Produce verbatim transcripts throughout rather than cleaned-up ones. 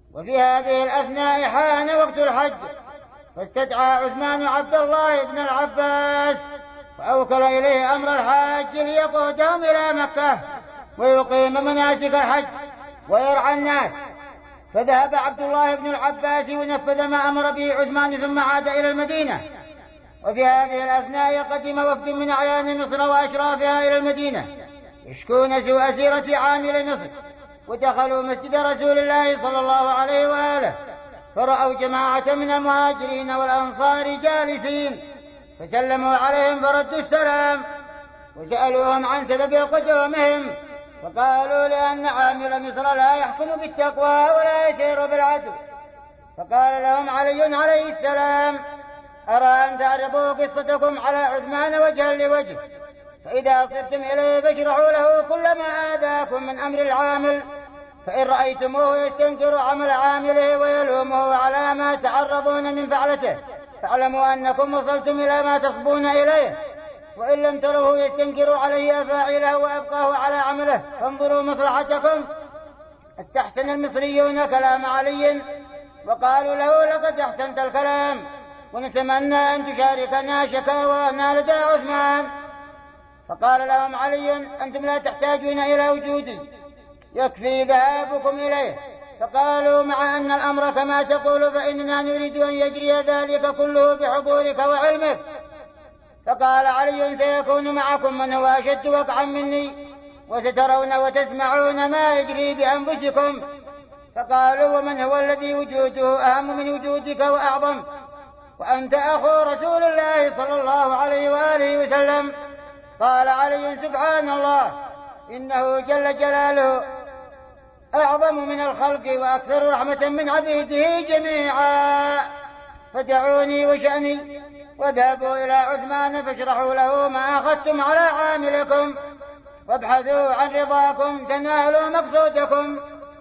وفي هذه الأثناء حان وقت الحج، فاستدعى عثمان عبد الله بن العباس فأوكل إليه أمر الحاج ليقودهم إلى مكة ويقيم مناسك الحج ويرعى الناس. فذهب عبد الله بن العباس ونفذ ما أمر به عثمان ثم عاد إلى المدينة. وفي هذه الأثناء قدم وفد من أعيان مصر وأشرافها إلى المدينة يشكون سوء سيرة عامل مصر، ودخلوا مسجد رسول الله صلى الله عليه وآله فرأوا جماعة من المهاجرين والأنصار جالسين، فسلموا عليهم فردوا السلام وسألوهم عن سبب قدومهم، فقالوا لأن عامل مصر لا يحكم بالتقوى ولا يسير بالعدل. فقال لهم علي عليه السلام: أرى أن تعرضوا قصتكم على عثمان وجها لوجه، فإذا صرتم إليه فاشرحوا له كل ما آذاكم من أمر العامل، فإن رأيتموه يستنكر عمل عامله ويلومه على ما تعرضون من فعلته فاعلموا أنكم وصلتم إلى ما تصبون إليه، وإن لم تروه يستنكر عليه فاعله وأبقاه على عمله فانظروا مصلحتكم. استحسن المصريون كلام علي وقالوا له: لقد أحسنت الكلام، ونتمنى أن تشاركنا شكاوانا لدى عثمان. فقال لهم علي: أنتم لا تحتاجون إلى وجودي، يكفي ذهابكم إليه. فقالوا: مع أن الأمر كما تقول فإننا نريد أن يجري ذلك كله بحضورك وعلمك. فقال علي: سيكون معكم من هو أشد وقعا مني، وسترون وتسمعون ما يجري بأنفسكم. فقالوا: ومن هو الذي وجوده أهم من وجودك وأعظم، وأنت أخو رسول الله صلى الله عليه وآله وسلم؟ قال علي: سبحان الله، إنه جل جلاله أعظم من الخلق وأكثر رحمة من عبيده جميعا. فدعوني وشأني واذهبوا إلى عثمان فاشرحوا له ما أخذتم على عاملكم، وابحثوا عن رضاكم تنالوا مقصودكم.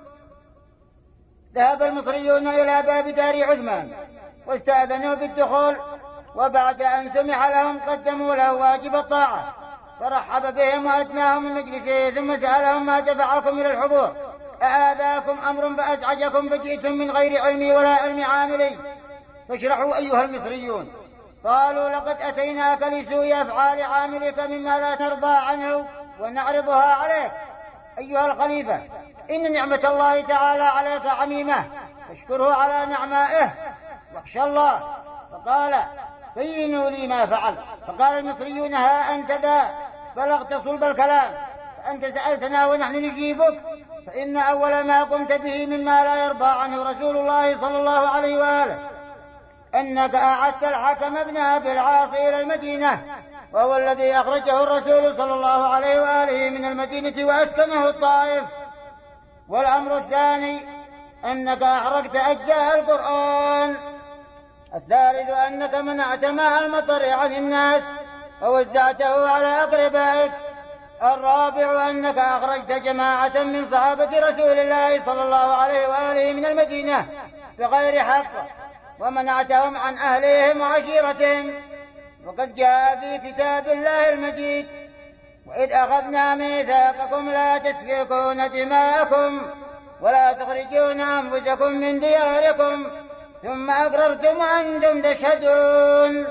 ذهب المصريون إلى باب دار عثمان واستأذنوا بالدخول، وبعد أن سمح لهم قدموا له واجب الطاعة، فرحب بهم وأدناهم من مجلسه، ثم سألهم: ما دفعكم إلى الحضور؟ أآذاكم أمر فأزعجكم فجئتم من غير علمي ولا علم عاملي؟ فاشرحوا أيها المصريون. قالوا: لقد أتيناك لسوء أفعال عاملك مما لا ترضى عنه ونعرضها عليك أيها الخليفة. إن نعمة الله تعالى عليك عميمة، فاشكره على نعمائه واخشى الله. فقال: بينوا لي ما فعل. فقال المصريون: ها أنت ذا بلغت صلب الكلام، فأنت سألتنا ونحن نجيبك، فإن أول ما قمت به مما لا يرضى عنه رسول الله صلى الله عليه وآله أنك أعدت الحكم ابن أبي العاص إلى المدينة، وهو الذي أخرجه الرسول صلى الله عليه وآله من المدينة وأسكنه الطائف. والأمر الثاني أنك أحرقت أجزاء القرآن. الثالث أنك منعت ماء المطر عن الناس ووزعته على أقربائك. الرابع أنك أخرجت جماعة من صحابة رسول الله صلى الله عليه وآله من المدينة بغير حق ومنعتهم عن أهلهم وعشيرتهم. وقد جاء في كتاب الله المجيد: وإذ أخذنا ميثاقكم لا تسفكون دماءكم ولا تخرجون أنفسكم من دياركم ثم أقررتم وأنتم تشهدون.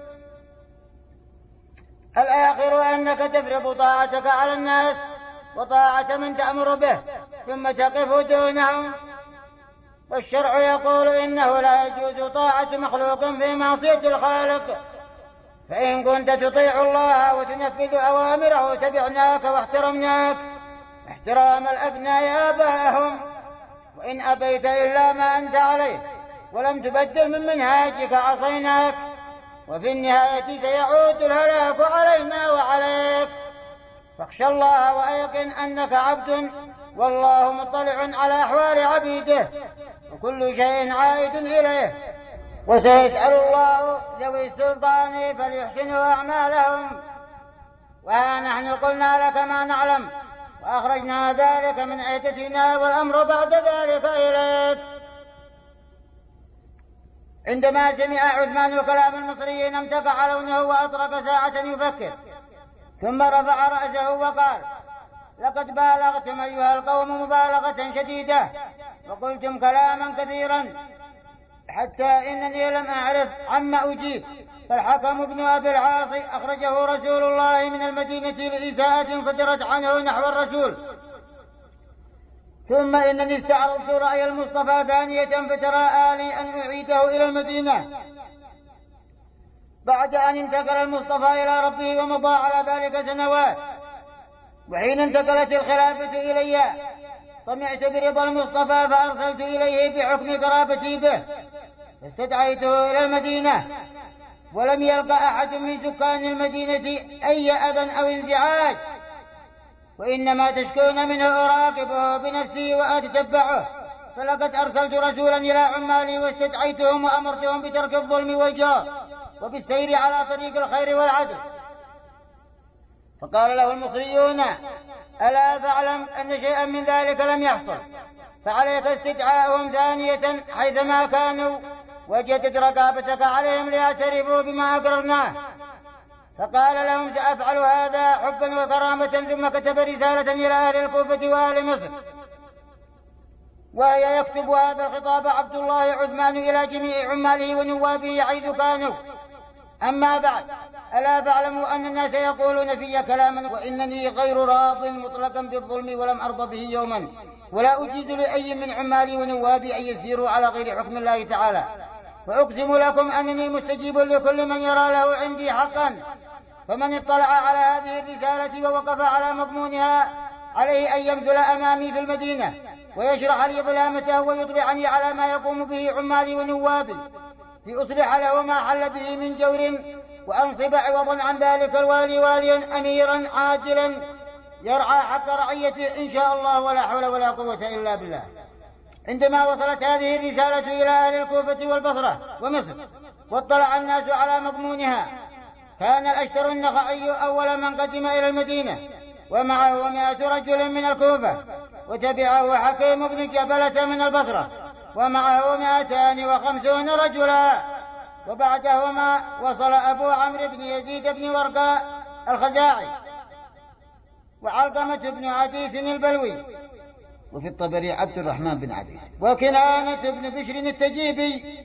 الآخر أنك تفرض طاعتك على الناس وطاعة من تأمر به ثم تقف دونهم. والشرع يقول إنه لا يجوز طاعة مخلوق في معصية الخالق، فإن كنت تطيع الله وتنفذ أوامره تبعناك واحترمناك احترام الأبناء آباءهم، وإن أبيت إلا ما أنت عليه ولم تبدل من منهاجك عصيناك، وفي النهاية سيعود الهلاك علينا وعليك. فاخشى الله وأيقن أنك عبد، والله مطلع على أحوال عبيده، وكل شيء عائد إليه، وسيسأل الله ذوي السلطان فليحسنوا أعمالهم. وها نحن قلنا لك ما نعلم وأخرجنا ذلك من عدتنا، والأمر بعد ذلك إليك. عندما سمع عثمان كلام المصريين امتقع لونه وأطرق ساعة يفكر، ثم رفع رأسه وقال: لقد بالغتم أيها القوم مبالغة شديدة وقلتم كلاما كثيرا حتى إنني لم أعرف عما أجيب. فالحكم بن أبي العاص أخرجه رسول الله من المدينة لإساءة صدرت عنه نحو الرسول. ثم إنني استعرضت رأي المصطفى ثانية فتراءى لي أن أعيده إلى المدينة بعد أن انتقل المصطفى إلى ربه ومضى على ذلك سنوات. وحين انتقلت الخلافة إلي طمعت برضا المصطفى فأرسلت إليه بحكم قرابتي به فاستدعيته إلى المدينة ولم يلقى أحد من سكان المدينة أي أذى أو انزعاج وإنما تشكون منه أراقبه بنفسي وأتتبعه. فلقد أرسلت رسولا إلى عمالي واستدعيتهم وأمرتهم بترك الظلم والجور وبالسير على طريق الخير والعدل. فقال له المصريون ألا فاعلم أن شيئا من ذلك لم يحصل فعليك استدعاءهم ثانية حيثما كانوا وجدت رقابتك عليهم ليعترفوا بما أقررناه. فقال لهم سأفعل هذا حبا وكرامة. ثم كتب رسالة إلى أهل الكوفة وأهل مصر وهي يكتب هذا الخطاب عبد الله عثمان إلى جميع عماله ونوابه حيث كانوا. أما بعد ألا فاعلموا أن الناس يقولون في كلاما وإنني غير راض مطلقا بالظلم ولم أرض به يوما ولا أجيز لأي من عمالي ونوابي أن يسيروا على غير حكم الله تعالى. وأقسم لكم أنني مستجيب لكل من يرى له عندي حقا. فمن اطلع على هذه الرسالة ووقف على مضمونها عليه أن يمثل أمامي في المدينة ويشرح لي ظلامته ويطلعني على ما يقوم به عمالي ونوابي لأصلح له ما حل به من جور وأنصب عوضا عن ذلك الوالي واليا أميرا عادلا يرعى حق رعيته إن شاء الله ولا حول ولا قوة إلا بالله. عندما وصلت هذه الرسالة إلى أهل الكوفة والبصرة ومصر واطلع الناس على مضمونها كان الأشتر النخعي أول من قدم إلى المدينة ومعه مائة رجل من الكوفة وتبعه حكيم بن جبلة من البصرة ومعه مائتان وخمسون رجلا. وبعدهما وصل أبو عمرو بن يزيد بن ورقاء الخزاعي وعلقمة بن عديس البلوي وفي الطبري عبد الرحمن بن عديس وكنانة بن بشر التجيبي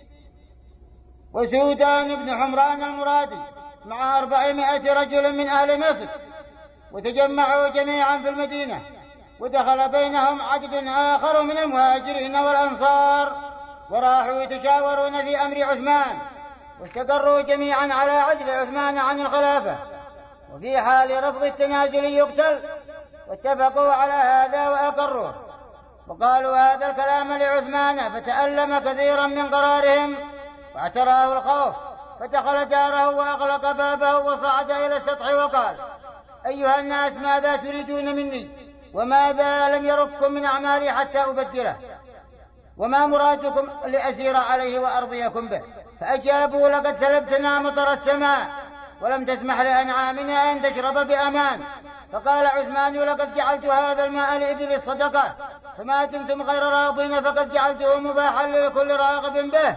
وسودان بن حمران المرادي مع أربعمائة رجل من أهل مصر وتجمعوا جميعا في المدينة. ودخل بينهم عدد آخر من المهاجرين والأنصار وراحوا يتشاورون في أمر عثمان واستقروا جميعا على عزل عثمان عن الخلافة وفي حال رفض التنازل يقتل واتفقوا على هذا وأقروا وقالوا هذا الكلام لعثمان فتألم كثيرا من قرارهم واعتراه الخوف فدخل داره وأغلق بابه وصعد إلى السطح وقال أيها الناس ماذا تريدون مني وماذا لم يركم من أعمالي حتى أبدله وما مرادكم لأسير عليه وأرضيكم به. فأجابوا لقد سلبتنا مطر السماء ولم تسمح لأنعامنا أن تشرب بأمان. فقال عثمان لقد جعلت هذا الماء لإبل الصدقة فما دمتم غير راضين فقد جعلته مباحا لكل راغب به.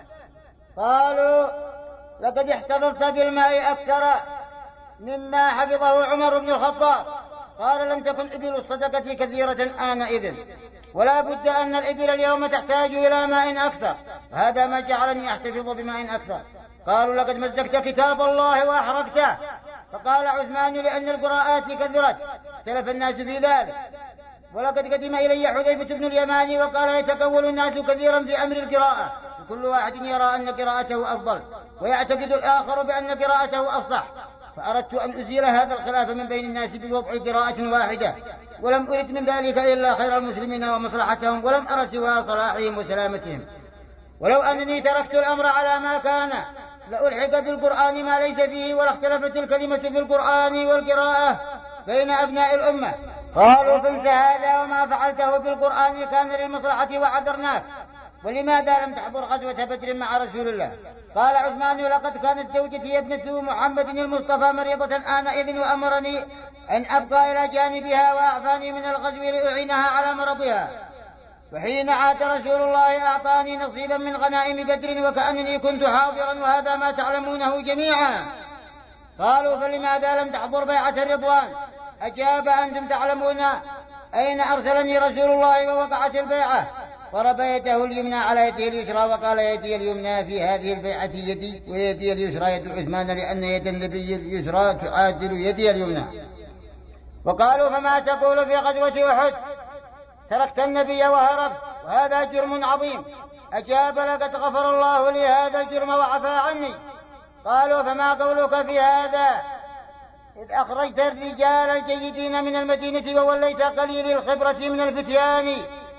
قالوا لقد احتفظت بالماء أكثر مما حفظه عمر بن الخطاب. قال لم تكن إبل الصدقة كثيرة آنئذ ولا بد أن الإبل اليوم تحتاج إلى ماء أكثر هذا ما جعلني أحتفظ بماء أكثر. قالوا لقد مزقت كتاب الله وأحرقته. فقال عثمان لأن القراءات كثرت اختلف الناس في ذلك. ولقد قدم إلي حذيفة بن اليماني وقال يتكول الناس كثيرا في أمر القراءة وكل واحد يرى أن قراءته أفضل ويعتقد الآخر بأن قراءته أفصح. فأردت أن أزيل هذا الخلاف من بين الناس بوضع قراءة واحدة ولم أرد من ذلك إلا خير المسلمين ومصلحتهم ولم أر سوى صلاحهم وسلامتهم. ولو أنني تركت الأمر على ما كان لألحق بالقرآن ما ليس فيه ولا اختلفت الكلمة في القرآن والقراءة بين أبناء الأمة. قالوا فانس هذا وما فعلته بالقرآن كان للمصلحة وعذرناك. ولماذا لم تحضر غزوة بدر مع رسول الله؟ قال عثمان لقد كانت زوجتي ابنة محمد المصطفى مريضة آنئذ وأمرني أن أبقى إلى جانبها وأعفاني من الغزو لأعينها على مرضها. وحين عاد رسول الله أعطاني نصيبا من غنائم بدر وكأنني كنت حاضرا وهذا ما تعلمونه جميعا. قالوا فلماذا لم تحضر بيعة الرضوان؟ أجاب أنتم تعلمون أين أرسلني رسول الله ووقعت البيعة؟ ضرب يده اليمنى على يده اليسرى وقال يدي اليمنى في هذه البيعة يدي ويدي اليسرى يد عثمان لأن يد النبي اليسرى تعادل يدي اليمنى. وقالوا فما تقول في غزوة أحد؟ تركت النبي وهربت وهذا جرم عظيم. أجاب لقد غفر الله لي هذا الجرم وعفى عني. قالوا فما قولك في هذا؟ إذ أخرجت الرجال الجيدين من المدينة ووليت قليل الخبرة من الفتيان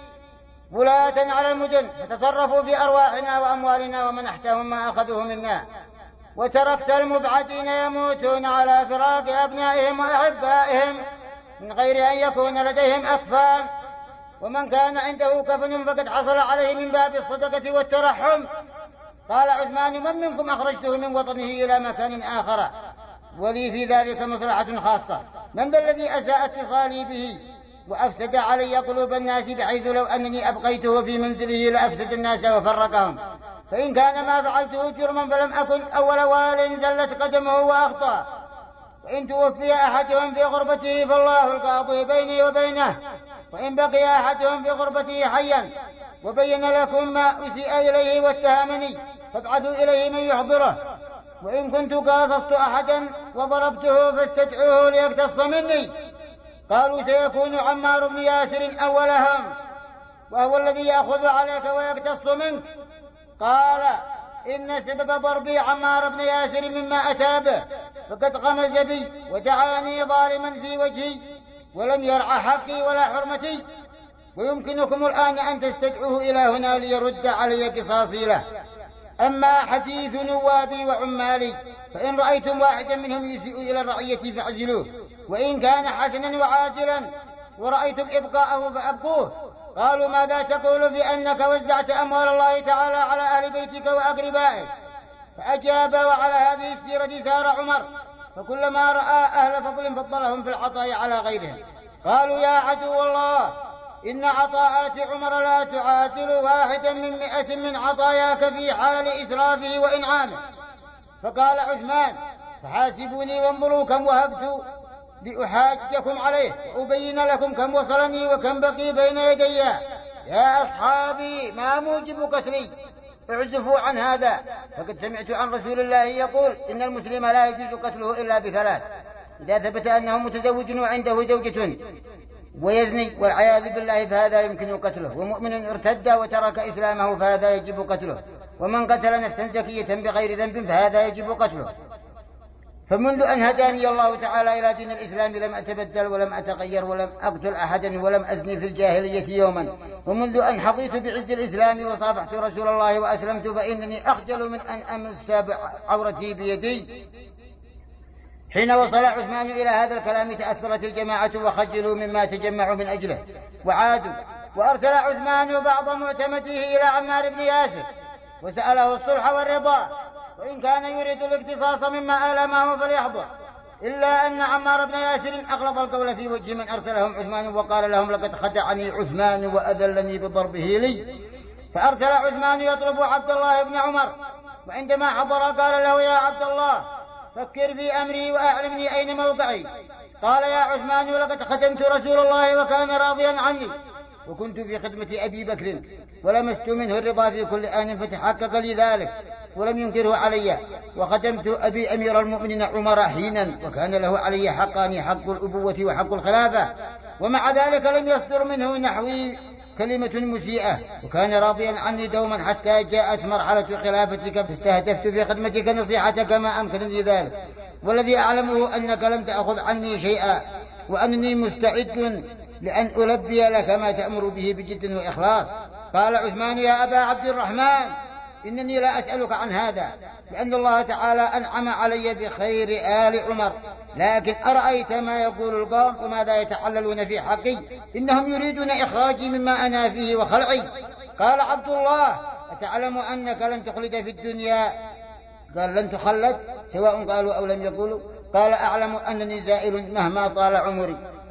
ولاة على المدن فتصرفوا في أرواحنا وأموالنا ومنحتهم ما أخذوه منا، وتركت المبعدين يموتون على فراق أبنائهم وأحبائهم من غير أن يكون لديهم أكفان، ومن كان عنده كفن فقد حصل عليه من باب الصدقة والترحم. قال عثمان من منكم أخرجته من وطنه إلى مكان آخر ولي في ذلك مصلحة خاصة؟ من ذا الذي أساء اتصالي به وأفسد علي قلوب الناس بحيث لو أنني أبقيته في منزله لأفسد الناس وفرقهم؟ فإن كان ما فعلته جرما فلم أكن أول وال زلت قدمه وأخطأ، وإن توفي أحدهم في غربته فالله القاضي بيني وبينه، وإن بقي أحدهم في غربته حيا وبين لكم ما أسيء إليه واتهمني فابعثوا إليه من يحضره، وإن كنت قاصصت أحدا وضربته فاستدعوه ليقتص مني. قالوا سيكون عمار بن ياسر أولهم وهو الذي يأخذ عليك ويقتص منك. قال إن سبب ضربي عمار بن ياسر مما أتى به، فقد غمز بي ودعاني ظالما في وجهي ولم يرعى حقي ولا حرمتي، ويمكنكم الآن أن تستدعوه إلى هنا ليرد علي قصاصي له. أما حديث نوابي وعمالي فإن رأيتم واحدا منهم يسيء إلى الرعية فاعزلوه، وإن كان حسنا وعاجلا ورأيتم إبقاءه فأبقوه. قالوا ماذا تقول في أنك وزعت أموال الله تعالى على أهل بيتك وأقربائك؟ فأجاب وعلى هذه السيرة سار عمر، فكلما رأى أهل فضل فضلهم في العطاء على غيرهم. قالوا يا عدو الله إن عطاءات عمر لا تعادل واحدا من مئة من عطاياك في حال إسرافه وإنعامه. فقال عثمان فحاسبوني وانظروا كم وهبت لأحاجكم عليه وأبين لكم كم وصلني وكم بقي بين يدي. يا أصحابي ما موجب قتلي؟ اعزفوا عن هذا، فقد سمعت عن رسول الله يقول إن المسلم لا يجوز قتله إلا بثلاث: إذا ثبت أنه متزوج وعنده زوجة ويزني والعياذ بالله فهذا يمكن قتله، ومؤمن ارتد وترك إسلامه فهذا يجب قتله، ومن قتل نفسا زكية بغير ذنب فهذا يجب قتله. فمنذ أن هداني الله تعالى إلى دين الإسلام لم أتبدل ولم أتغير ولم أقتل أحدا ولم أزني في الجاهلية يوما، ومنذ أن حظيت بعز الإسلام وصافحت رسول الله وأسلمت فإنني أخجل من أن أمس عورتي بيدي. حين وصل عثمان إلى هذا الكلام تأثرت الجماعة وخجلوا مما تجمعوا من أجله وعادوا، وأرسل عثمان بعض معتمده إلى عمار بن ياسر وسأله الصلح والرضا، وإن كان يريد الاقتصاص مما آلمه فليحضر، إلا أن عمار بن ياسر أغلظ القول في وجه من أرسلهم عثمان وقال لهم لقد خدعني عثمان وأذلني بضربه لي. فأرسل عثمان يطلب عبد الله بن عمر، وعندما حضر قال له يا عبد الله فكر في أمري وأعلمني أين موقعي. قال يا عثمان لقد خدمت رسول الله وكان راضيا عني، وكنت في خدمة أبي بكر ولمست منه الرضا في كل آن فتحقق لي ذلك ولم ينكره علي، وخدمت أبي أمير المؤمنين عمر حينا وكان له علي حقان: حق الأبوة وحق الخلافة، ومع ذلك لم يصدر منه نحوي كلمة مسيئة، وكان راضيا عني دوما حتى جاءت مرحلة خلافتك فاستهدفت في خدمتك نصيحتك ما أمكنني ذلك، والذي أعلمه أنك لم تأخذ عني شيئا، وأنني مستعد لأن ألبي لك ما تأمر به بجد وإخلاص. قال عثمان يا أبا عبد الرحمن إنني لا أسألك عن هذا، لأن الله تعالى أنعم علي بخير آل عمر، لكن أرأيت ما يقول القوم وماذا يتحللون في حقي؟ إنهم يريدون إخراجي مما أنا فيه وخلعي. قال عبد الله أتعلم أنك لن تخلد في الدنيا؟ قال لن تخلد سواء قالوا أو لم يقولوا. قال أعلم أنني زائل مهما طال عمري.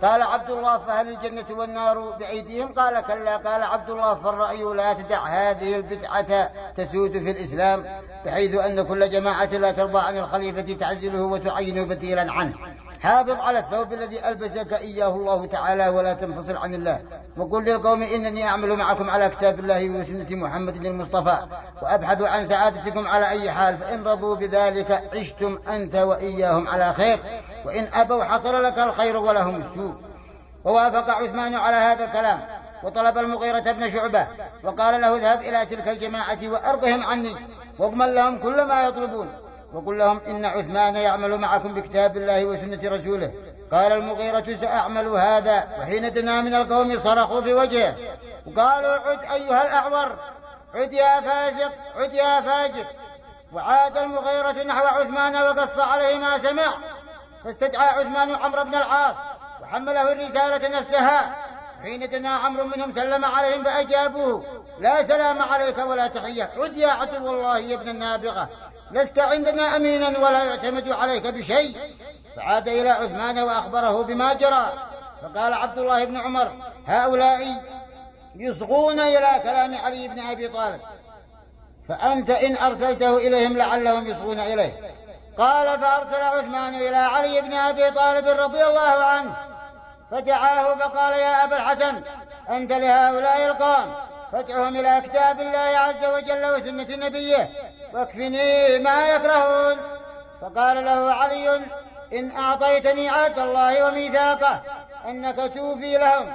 قال عبد الله فهل الجنة والنار بأيديهم؟ قال كلا. قال عبد الله فالرأي لا تدع هذه البدعة تسود في الإسلام، بحيث أن كل جماعة لا ترضى عن الخليفة تعزله وتعين بديلا عنه. حافظ على الثوب الذي ألبسك إياه الله تعالى ولا تنفصل عن الله، وقل للقوم إنني أعمل معكم على كتاب الله وسنة محمد المصطفى، وأبحث عن سعادتكم على أي حال، فإن رضوا بذلك عشتم أنت وإياهم على خير، وإن أبوا حصل لك الخير ولهم السوء. ووافق عثمان على هذا الكلام، وطلب المغيرة بن شعبة وقال له اذهب إلى تلك الجماعة وأرضهم عني، واضمن لهم كل ما يطلبون، وقل لهم إن عثمان يعمل معكم بكتاب الله وسنة رسوله. قال المغيرة سأعمل هذا. وحين دنا من القوم صرخوا في وجهه وقالوا عد أيها الأعور، عد يا فاسق، عد يا فاجر. وعاد المغيرة نحو عثمان وقص عليه ما سمع، فاستدعى عثمان عمرو بن العاص وحمله الرسالة نفسها. حين دنا عمرو منهم سلم عليهم فأجابوه لا سلام عليك ولا تحية، عد يا عدو الله يا ابن النابغة، لست عندنا أمينا ولا يعتمد عليك بشيء. فعاد إلى عثمان وأخبره بما جرى، فقال عبد الله بن عمر هؤلاء يصغون إلى كلام علي بن أبي طالب، فأنت إن أرسلته إليهم لعلهم يصغون إليه. قال فأرسل عثمان إلى علي بن أبي طالب رضي الله عنه فدعاه فقال يا أبا الحسن أنت لهؤلاء القوم فادعهم إلى كتاب الله عز وجل وسنة نبيه واكفني ما يكرهون. فقال له علي إن أعطيتني عهد الله وميثاقه أنك توفي لهم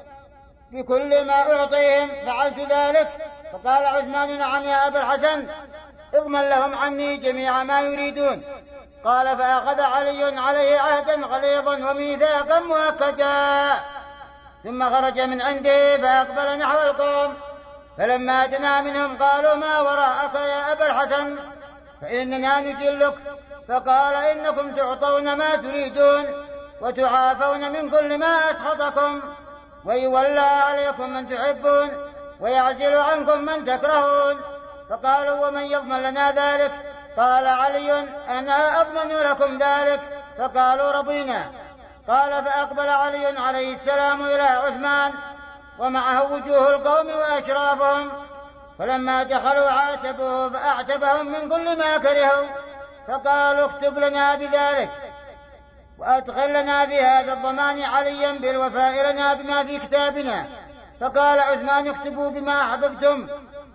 بكل ما أعطيهم فعلت ذلك. فقال عثمان نعم يا أبا الحسن، اضمن لهم عني جميع ما يريدون. قال فأخذ علي عليه عهدا غليظا وميثاقا مؤكدا، ثم خرج من عنده فأقبل نحو القوم، فلما دنا منهم قالوا ما وراءك يا أبا الحسن فإننا نجلك. فقال إنكم تعطون ما تريدون وتعافون من كل ما أسخطكم، ويولى عليكم من تحبون ويعزل عنكم من تكرهون. فقالوا ومن يضمن لنا ذلك؟ قال علي أنا أضمن لكم ذلك. فقالوا رضينا. قال فأقبل علي عليه السلام إلى عثمان ومعه وجوه القوم وأشرافهم، فلما دخلوا عاتبوه فأعتبهم من كل ما كرهوا، فقالوا اكتب لنا بذلك وأدخل لنا في هذا الضمان عليا بالوفاء لنا بما في كتابنا. فقال عثمان اكتبوا بما أحببتم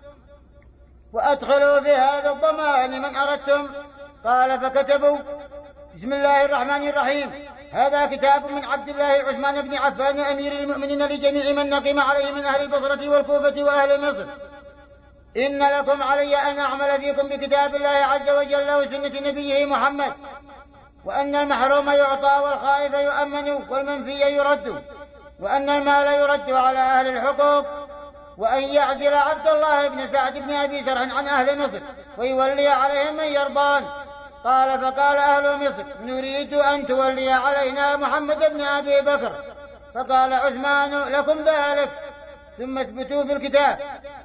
وأدخلوا في هذا الضمان من أردتم. قال فكتبوا بسم الله الرحمن الرحيم هذا كتاب من عبد الله عثمان بن عفان أمير المؤمنين لجميع من نقم عليه من أهل البصرة والكوفة وأهل مصر، إن لكم علي أن أعمل فيكم بكتاب الله عز وجل وسنة نبيه محمد، وأن المحروم يعطى والخائف يؤمن والمنفي يرد، وأن المال يرد على أهل الحقوق، وأن يعزل عبد الله بن سعد بن أبي سرح عن أهل مصر ويولي عليهم من يرضان. قال فقال أهل مصر نريد أن تولي علينا محمد بن أبي بكر. فقال عثمان لكم ذلك. ثم اثبتوا في الكتاب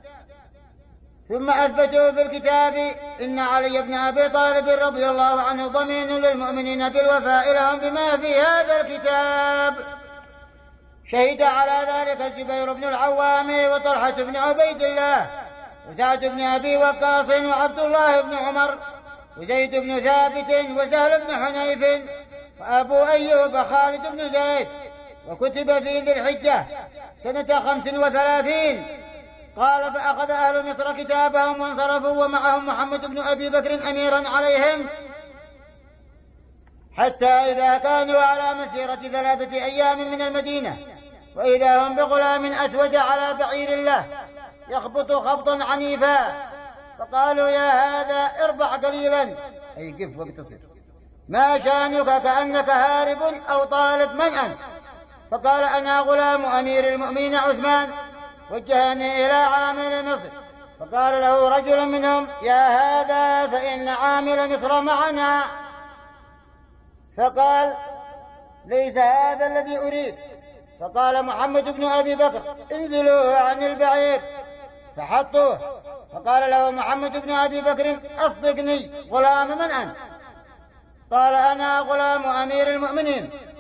ثم أثبتوا في الكتاب إن علي بن أبي طالب رضي الله عنه ضمين للمؤمنين بالوفاء لهم بما في هذا الكتاب. شهد على ذلك الزبير بن العوام وطلحة بن عبيد الله وسعد بن أبي وقاص وعبد الله بن عمر وزيد بن ثابت وسهل بن حنيف وأبو أيوب خالد بن زيد. وكتب في ذي الحجة سنة خمس وثلاثين. قال فأخذ أهل مصر كتابهم وانصرفوا ومعهم محمد بن أبي بكر أميرا عليهم، حتى إذا كانوا على مسيرة ثلاثة أيام من المدينة وإذا هم بغلام أسود على بعير له يخبط خبطا عنيفا، فقالوا يا هذا اربع قليلا أي قف واقتصر، ما شانك كأنك هارب أو طالب من أنت؟ فقال أنا غلام أمير المؤمنين عثمان وجهني إلى عامل مصر. فقال له رجل منهم يا هذا فإن عامل مصر معنا. فقال ليس هذا الذي أريد. فقال محمد بن أبي بكر انزلوه عن البعير فحطوه. فقال له محمد بن أبي بكر أصدقني غلام من أنت؟ قال أنا غلام أمير المؤمنين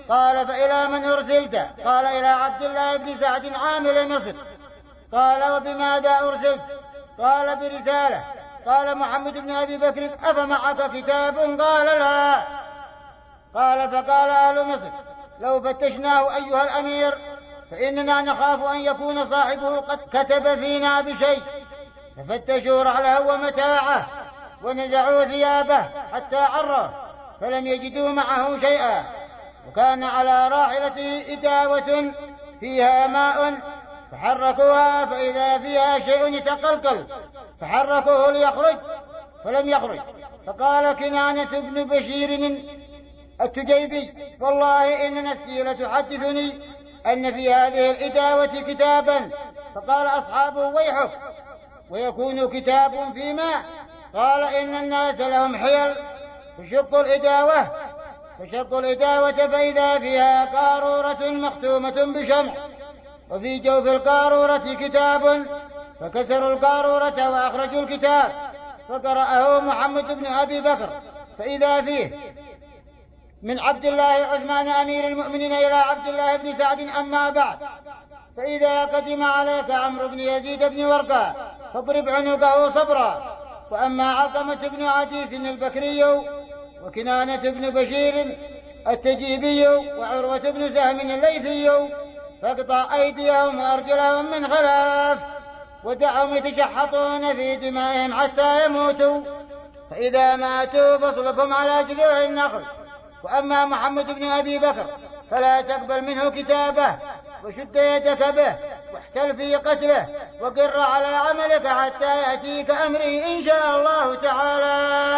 قال فإلى من أرسلت؟ قال إلى عبد الله بن سعد عامل مصر. قال وبماذا أرسلت؟ قال برسالة. قال محمد بن أبي بكر أفمعك كتاب؟ قال لا. قال فقال أهل مصر لو فتشناه أيها الأمير فإننا نخاف أن يكون صاحبه قد كتب فينا بشيء. ففتشوا رحله ومتاعه ونزعوا ثيابه حتى عره فلم يجدوا معه شيئا، وكان على راحلته إداوة فيها ماء فحركوها فإذا فيها شيء يتقلقل فحركوه ليخرج فلم يخرج. فقال كنانة بن بشير التجيبي والله إن نفسي لتحدثني أن في هذه الإداوة كتابا. فقال أصحابه ويحك ويكون كتاب في ماء؟ قال إن الناس لهم حيل فشقوا الإداوة فشقوا الإداوة فإذا فيها قارورة مختومة بشمع وفي جوف القارورة كتاب فكسروا القارورة وأخرجوا الكتاب فقرأه محمد بن أبي بكر فإذا فيه من عبد الله عثمان أمير المؤمنين إلى عبد الله بن سعد أما بعد فإذا قدم عليك عمرو بن يزيد بن ورقة فاضرب عنقه صبرا. وأما علقمة بن عديس البكري وكنانة بن بشير التجيبي وعروة بن سهم الليثي فاقطع أيديهم وأرجلهم من خلاف ودعهم يتشحطون في دمائهم حتى يموتوا فإذا ماتوا فاصلبهم على جذوع النخل. وأما محمد بن أبي بكر فلا تقبل منه كتابه وشد يدك به واحتل في قتله وقر على عملك حتى يأتيك أمره إن شاء الله تعالى.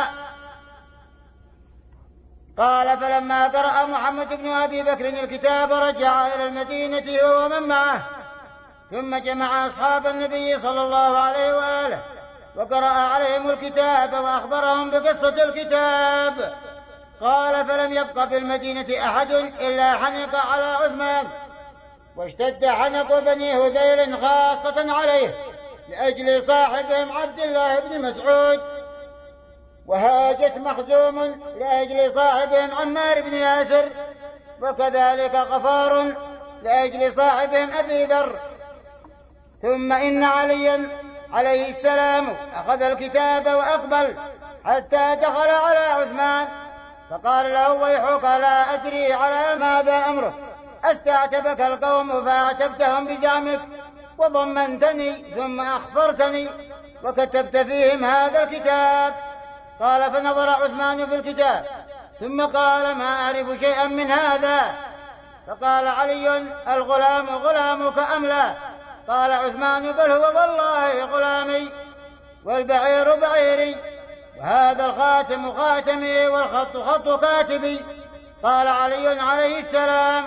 قال فلما قرأ محمد بن أبي بكر الكتاب رجع إلى المدينة هو ومن معه ثم جمع أصحاب النبي صلى الله عليه وآله وقرأ عليهم الكتاب وأخبرهم بقصة الكتاب. قال فلم يبق في المدينة أحد إلا حنق على عثمان واشتد حنق بني هذيل خاصة عليه لأجل صاحبهم عبد الله بن مسعود وهاجت مخزوم لأجل صاحبهم عمار بن ياسر وكذلك غفار لأجل صاحبهم أبي ذر. ثم إن عليا عليه السلام أخذ الكتاب وأقبل حتى دخل على عثمان فقال له ويحك لا أدري على ماذا أمرك استعتبك القوم فاعتبتهم بزعمك وضمنتني ثم أخفرتني وكتبت فيهم هذا الكتاب. قال فنظر عثمان في الكتاب ثم قال ما أعرف شيئا من هذا. فقال علي الغلام غلامك أم لا؟ قال عثمان بل هو والله غلامي والبعير بعيري وهذا الخاتم خاتمي والخط خط كاتبي. قال علي عليه السلام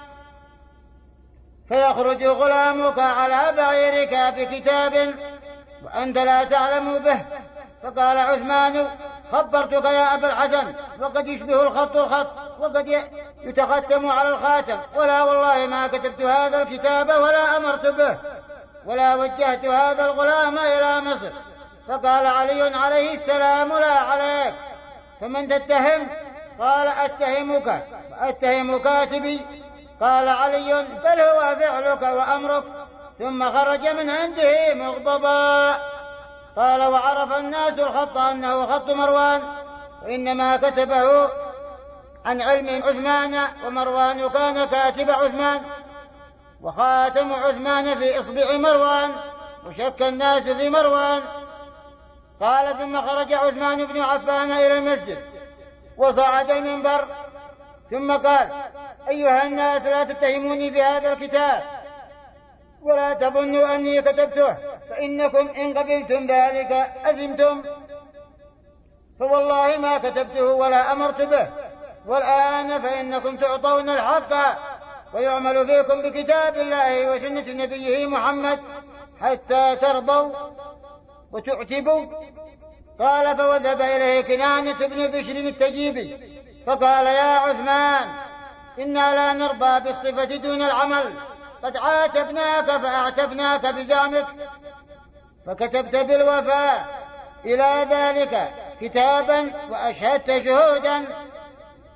فيخرج غلامك على بعيرك بكتاب وأنت لا تعلم به. فقال عثمان خبرتك يا أبا الحسن وقد يشبه الخط الخط وقد يتختم على الخاتم ولا والله ما كتبت هذا الكتاب ولا أمرت به ولا وجهت هذا الغلام إلى مصر. فقال علي عليه السلام لا عليك فمن تتهم؟ قال أتهمك وأتهم كاتبي. قال علي بل هو فعلك وأمرك. ثم خرج من عنده مغضبا. قال وعرف الناس الخط أنه خط مروان وإنما كتبه عن علم عثمان ومروان كان كاتب عثمان وخاتم عثمان في إصبع مروان وشك الناس في مروان. قال ثم خرج عثمان بن عفان إلى المسجد وصعد المنبر ثم قال أيها الناس لا تتهموني بهذا الكتاب ولا تظنوا أني كتبته فإنكم إن قبلتم ذلك أثمتم فوالله ما كتبته ولا أمرت به والآن فإنكم تعطون الحق ويعمل فيكم بكتاب الله وسنة نبيه محمد حتى ترضوا وتعتبوا. قال فوذهب إليه كنانة بن بشر التجيبي فقال يا عثمان إنا لا نرضى بالصفة دون العمل قد عاتبناك فأعتبناك بزعمك فكتبت بالوفاء إلى ذلك كتابا وأشهدت شهودا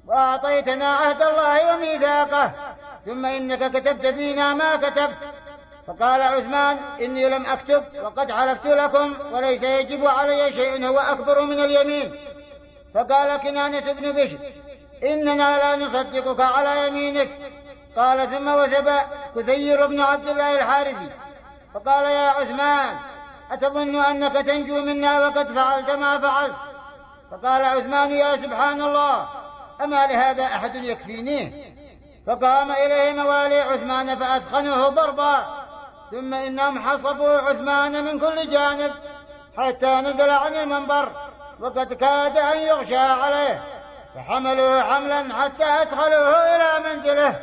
وأعطيتنا عهد الله وميثاقه، ثم إنك كتبت فينا ما كتبت. فقال عثمان: إني لم أكتب وقد حلفت لكم، وليس يجب علي شيء هو أكبر من اليمين. فقال كنانة بن بشر: إننا لا نصدقك على يمينك. قال: ثم وثب كثير بن عبد الله الحارثي فقال: يا عثمان، أتظن أنك تنجو منا وقد فعلت ما فعلت؟ فقال عثمان: يا سبحان الله، أما لهذا أحد يكفينيه؟ فقام إليه موالي عثمان فأثخنوه ضربا، ثم إنهم حصبوا عثمان من كل جانب حتى نزل عن المنبر وقد كاد أن يغشى عليه، فحملوه حملا حتى أدخلوه إلى منزله.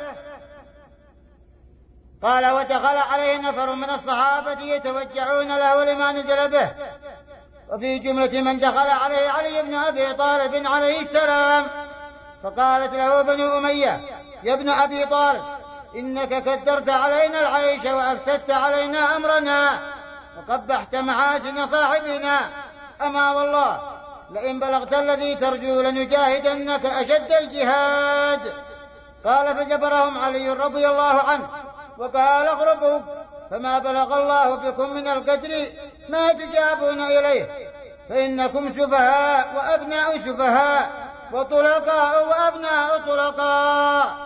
قال: ودخل عليه نفر من الصحابة يتوجعون له لما نزل به، وفي جملة من دخل عليه علي بن أبي طالب عليه السلام. فقالت له بنو أمية: يا ابن أبي طالب، إنك كدرت علينا العيش وأفسدت علينا أمرنا وقبحت محاسن صاحبنا، أما والله لئن بلغت الذي ترجو لنجاهدنك أشد الجهاد. قال: فجبرهم علي رضي الله عنه وقال: اغربوا، فما بلغ الله بكم من القدر ما تجابون إليه، فإنكم سفهاء وأبناء سفهاء وطلقاء وأبناء طلقاء.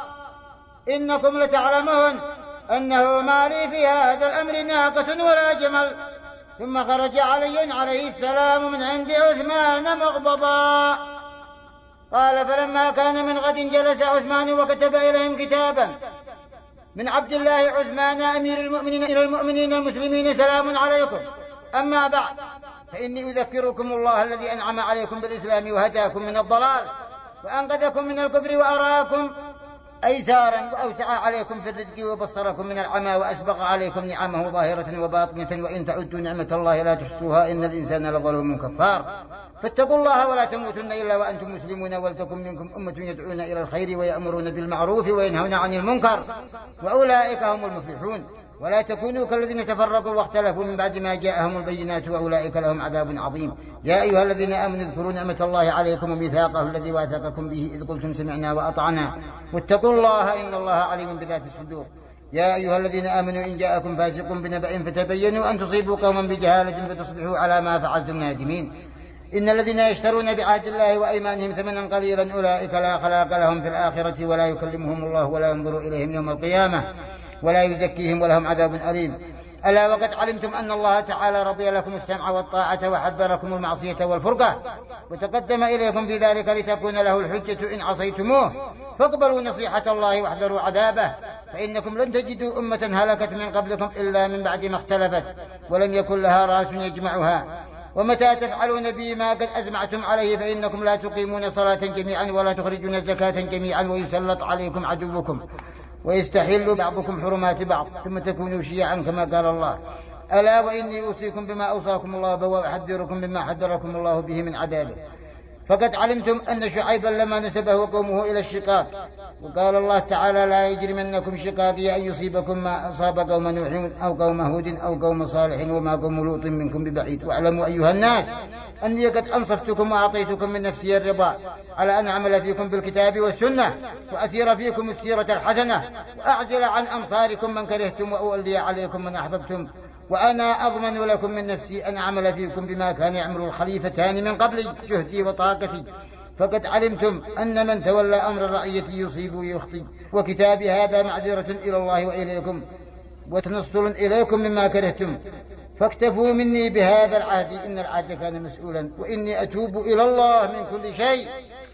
إنكم لتعلمون أنه ما لي في هذا الأمر ناقة ولا جمل. ثم خرج علي عليه السلام من عند عثمان مغضبا. قال: فلما كان من غد جلس عثمان وكتب إليهم كتابا من عبد الله عثمان أمير المؤمنين إلى المؤمنين المسلمين: سلام عليكم، أما بعد، فإني أذكركم الله الذي أنعم عليكم بالإسلام وهداكم من الضلال وأنقذكم من الكفر وأراكم أيسارا وأوسع عليكم في الرزق وبصركم من العمى وأسبغ عليكم نعمه ظاهرة وباطنة، وإن تعدوا نعمة الله لا تحصوها إن الإنسان لظلوم كفار. فاتقوا الله ولا تموتن إلا وأنتم مسلمون، ولتكن منكم أمة يدعون إلى الخير ويأمرون بالمعروف وينهون عن المنكر، وأولئك هم المفلحون. ولا تكونوا كالذين تفرقوا واختلفوا من بعد ما جاءهم البينات، وأولئك لهم عذاب عظيم. يا أيها الذين آمنوا اذكروا نعمة الله عليكم وميثاقه الذي واثقكم به إذ قلتم سمعنا وأطعنا واتقوا الله إن الله عليم بذات الصدور. يا أيها الذين آمنوا إن جاءكم فاسق بنبأ فتبينوا أن تصيبوا قوما بجهالة فتصبحوا على ما فعلتم نادمين. إن الذين يشترون بعهد الله وأيمانهم ثمنا قليلا أولئك لا خلاق لهم في الآخرة ولا يكلمهم الله ولا ينظر إليهم يوم القيامة ولا يزكيهم ولهم عذاب أليم. ألا وقد علمتم أن الله تعالى رضي لكم السمع والطاعة وحذركم المعصية والفرقة، وتقدم إليكم في ذلك لتكون له الحجة إن عصيتموه، فاقبلوا نصيحة الله واحذروا عذابه، فإنكم لن تجدوا أمة هلكت من قبلكم إلا من بعد ما اختلفت ولم يكن لها رأس يجمعها. ومتى تفعلون به ما قد أزمعتم عليه فإنكم لا تقيمون صلاة جميعا ولا تخرجون زكاة جميعا، ويسلط عليكم عدوكم ويستحل بعضكم حرمات بعض، ثم تكونوا شيعا كما قال الله. ألا وإني أوصيكم بما أوصاكم الله به وأحذركم بما حذركم الله به من عذابه. فقد علمتم أن شعيبا لما نسبه قومه إلى الشقاق، وقال الله تعالى: لا يجرمنكم شقاقي أن يصيبكم ما أصاب قوم نوح أو قوم هود أو قوم صالح وما قوم لوط منكم ببعيد. واعلموا أيها الناس أني قد أنصفتكم وأعطيتكم من نفسي الرضا على أن أعمل فيكم بالكتاب والسنة وأسير فيكم السيرة الحسنة وأعزل عن أمصاركم من كرهتم وأولي عليكم من أحببتم، وأنا أضمن لكم من نفسي أن أعمل فيكم بما كان يعمل الخليفتان من قبل جهدي وطاقتي. فقد علمتم أن من تولى أمر الرعية يصيب ويخطي، وكتابي هذا معذرة إلى الله وإليكم وتنصل إليكم مما كرهتم، فاكتفوا مني بهذا العهد إن العهد كان مسؤولا، وإني أتوب إلى الله من كل شيء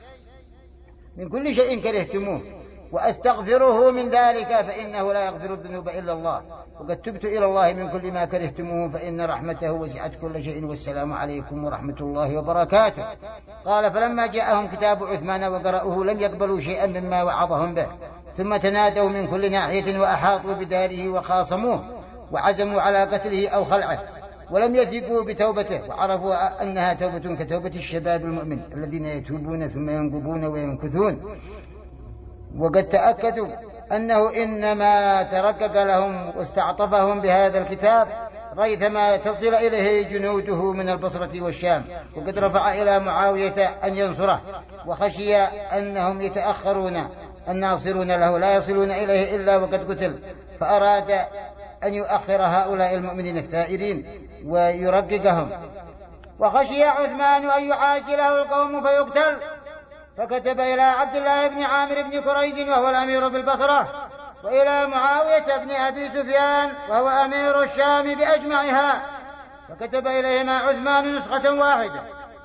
من كل شيء كرهتموه وأستغفره من ذلك، فإنه لا يغفر الذنوب إلا الله، وقد تبت إلى الله من كل ما كرهتموه فإن رحمته وسعت كل شيء، والسلام عليكم ورحمة الله وبركاته. قال: فلما جاءهم كتاب عثمان وقرأوه لم يقبلوا شيئا مما وعظهم به، ثم تنادوا من كل ناحية وأحاطوا بداره وخاصموه وعزموا على قتله أو خلعه، ولم يثقوا بتوبته، وعرفوا أنها توبة كتوبة الشباب المؤمن الذين يتوبون ثم ينقبون وينكثون، وقد تأكدوا أنه إنما ترقق لهم واستعطفهم بهذا الكتاب ريثما تصل إليه جنوده من البصرة والشام، وقد رفع إلى معاوية أن ينصره، وخشي أنهم يتأخرون الناصرون له لا يصلون إليه إلا وقد قتل، فأراد أن يؤخر هؤلاء المؤمنين الثائرين ويرققهم. وخشي عثمان أن يعاجله القوم فيقتل، فكتب إلى عبد الله بن عامر بن كريز وهو الأمير بالبصرة، وإلى معاوية بن أبي سفيان وهو أمير الشام بأجمعها، فكتب إليهما عثمان نسخة واحدة.